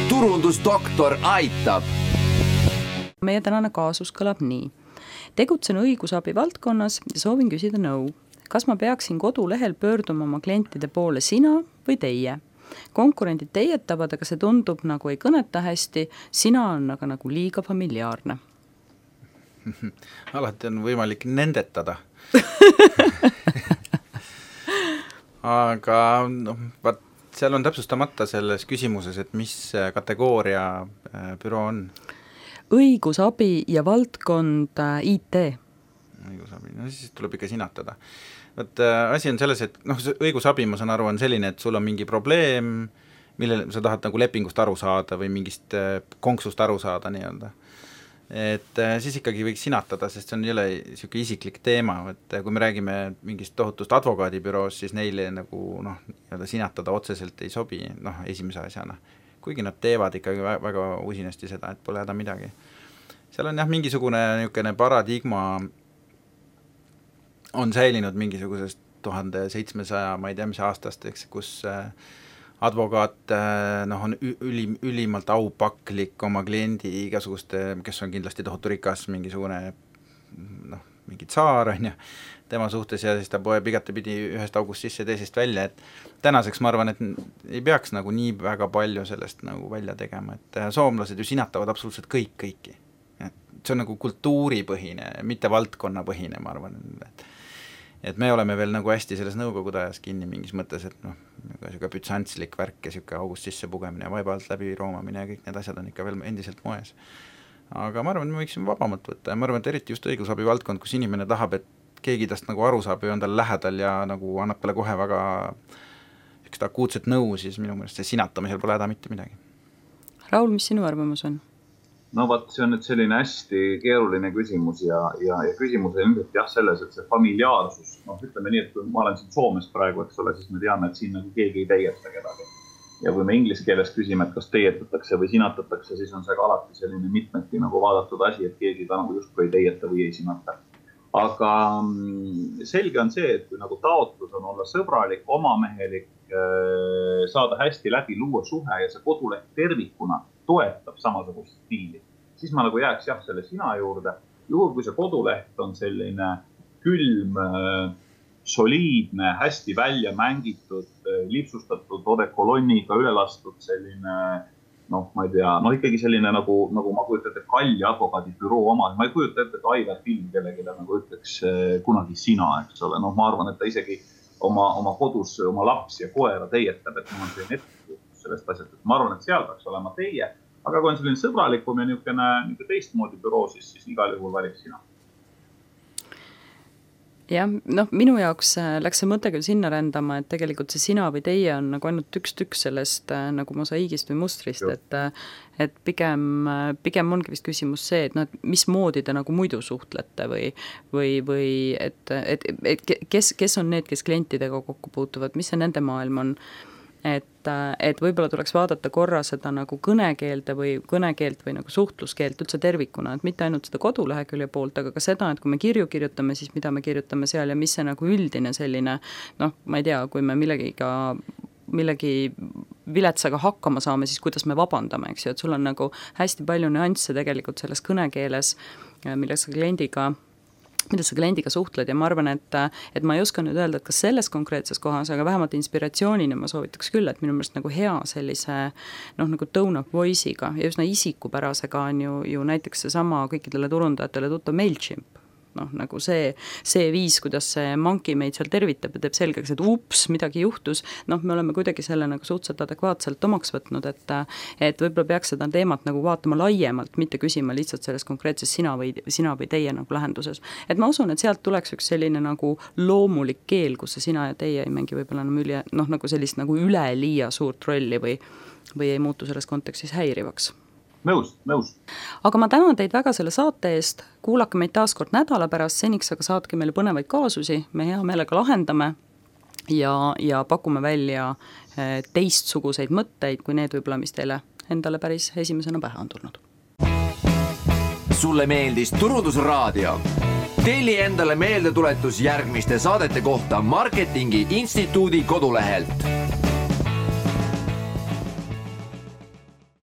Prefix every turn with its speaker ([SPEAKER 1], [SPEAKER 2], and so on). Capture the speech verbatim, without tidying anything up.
[SPEAKER 1] turundusdoktor aitab.
[SPEAKER 2] Meie tänane kaasus kõlab nii. Tegutsen õigusabi valdkonnas ja soovin küsida nõu. Kas ma peaksin kodulehel pöörduma oma klientide poole sina või teie? Konkurendid teietavad, aga see tundub nagu ei kõneta hästi, sina on aga nagu liiga familiaarne.
[SPEAKER 3] Alati on võimalik nendetada. Aga no, vaat, seal on täpsustamata selles küsimuses, et mis kategooria büroo on.
[SPEAKER 2] Õigusabi ja valdkond I T.
[SPEAKER 3] Õigusabi, no siis tuleb ikka sinatada. Võt, asi on selles, et noh, õigusabi, ma saan aru, on selline, et sul on mingi probleem, millele sa tahad nagu lepingust aru saada või mingist konksust aru saada nii-öelda. Et siis ikkagi võiks sinatada, sest see on jälle siuke isiklik teema, et kui me räägime mingist tohutust advokaadibüroos, siis neile nagu noh, sinatada otseselt ei sobi, noh, esimese asjana. Kuigi nad teevad ikkagi väga usinasti seda, et pole häda midagi. Seal on jah, mingisugune niisugune paradigma on säilinud mingisugusest tuhande seitsmesaja, ma ei tea, mis aastast, eks, kus advokaat noh, on ülim, ülimalt aupaklik oma kliendi igasuguste, kes on kindlasti tohutu rikas, mingisugune noh, mingi tsaar on ja tema suhtes ja siis ta poeb igatepidi ühest august sisse teisest välja, et tänaseks ma arvan, et ei peaks nagu nii väga palju sellest nagu välja tegema, et soomlased ju sinatavad absoluutselt kõik kõiki. Et see on nagu kultuuripõhine, mitte valdkonnapõhine, ma arvan, et et me oleme veel nagu hästi selles nõukogude ajas kinni mingis mõttes, et noh, siuke bütsantslik värk ja siuke august sisse pugemine ja vaibalt läbi roomamine ja kõik need asjad on ikka veel endiselt moes. Aga ma arvan, et me võiksime vabamalt võtta ja ma arvan, et eriti just õigusabi valdkond, kus inimene tahab, et keegi tast nagu aru saab ja on tal lähedal ja nagu annab talle kohe väga üks akuutset nõu, siis minu meelest see sinatamisel pole häda mitte midagi.
[SPEAKER 2] Raul, mis sinu arvamus on?
[SPEAKER 4] No vaat, see on nüüd selline hästi keeruline küsimus ja, ja, ja küsimus on ilmselt jah selles, et see familiaarsus, noh ütleme nii, et kui ma olen siin Soomest praegu, eks ole, siis me teame, et siin nagu keegi ei teieta kedagi. Ja kui me inglise keeles küsime, et kas teietatakse või sinatatakse, siis on see ka alati selline mitmeti nagu vaadatud asi, et keegi ta nagu justkui ei teieta või ei sinata. Aga selge on see, et kui nagu taotlus on olla sõbralik, omamehelik, saada hästi läbi, luua suhe ja see koduleht tervikuna toetab samasugust stiili, siis ma nagu jääks jah selle sina juurde. Juhul kui see koduleht on selline külm, soliidne, hästi välja mängitud, lipsustatud odekolonniga ülelastud selline, noh, ma ei tea, noh ikkagi selline nagu, nagu ma kujutan ette kalli advokaadibüroo oma, ma ei kujuta ette, et Aivar film kellegile nagu ütleks kunagi sina, eks ole, noh ma arvan, et ta isegi oma, oma kodus oma laps ja koera teietab, et mul on selline ette sellest asjast, et ma arvan, et seal peaks olema teie, aga kui on selline sõbralikum ja niisugune, niisugune teistmoodi büroo, siis, siis igal juhul valib sina.
[SPEAKER 2] Jah, noh, minu jaoks läks see mõte küll sinna rändama, et tegelikult see sina või teie on nagu ainult üks tükk sellest nagu mosaigist või mustrist, et, et pigem, pigem ongi vist küsimus see, et, no, et mis moodi te nagu muidu suhtlete või, või, või et, et, et kes, kes on need, kes klientidega kokku puutuvad, mis see nende maailm on. Et, et võib-olla tuleks vaadata korra seda nagu kõnekeelde või kõnekeelt või nagu suhtluskeelt üldse tervikuna, et mitte ainult seda kodulehekülje poolt, aga ka seda, et kui me kirju kirjutame, siis mida me kirjutame seal ja mis see nagu üldine selline, noh, ma ei tea, kui me millegiga, millegi viletsaga hakkama saame, siis kuidas me vabandame, eks ju, et sul on nagu hästi palju nüansse tegelikult selles kõnekeeles, milles kliendiga mida sa kliendiga suhtled ja ma arvan, et, et ma ei oska nüüd öelda, et kas selles konkreetses kohas, aga vähemalt inspiratsioonina ma soovitaks küll, et minu meelest nagu hea sellise noh, nagu tone of voice'iga ja üsna isikupärasega on ju, ju näiteks see sama kõikidele turundajatele tuttav MailChimp. Noh, nagu see, see viis, kuidas see Monkey meid seal tervitab ja teeb selgeks, et ups, midagi juhtus, noh, me oleme kuidagi selle nagu suhteliselt adekvaatselt omaks võtnud, et, et võib-olla peaks seda teemat nagu vaatama laiemalt, mitte küsima lihtsalt selles konkreetses sina või, sina või teie nagu lähenduses. Et ma usun, et sealt tuleks üks selline nagu loomulik keel, kus see sina ja teie ei mängi võib-olla enam üle, noh, nagu sellist nagu üleliia suurt rolli või, või ei muutu selles kontekstis häirivaks.
[SPEAKER 4] Nõus, nõus.
[SPEAKER 2] Aga ma tänan teid väga selle saate eest, kuulake meid taas kord nädala pärast, seniks aga saatke meile põnevaid kaasusi, me hea meelega lahendame ja, ja pakume välja teistsuguseid mõtteid, kui need võib-olla, mis teile endale päris esimesena pähe on tulnud.
[SPEAKER 1] Sulle meeldis Turundusraadio? Telli endale meeldetuletus järgmiste saadete kohta Marketingi Instituudi kodulehelt.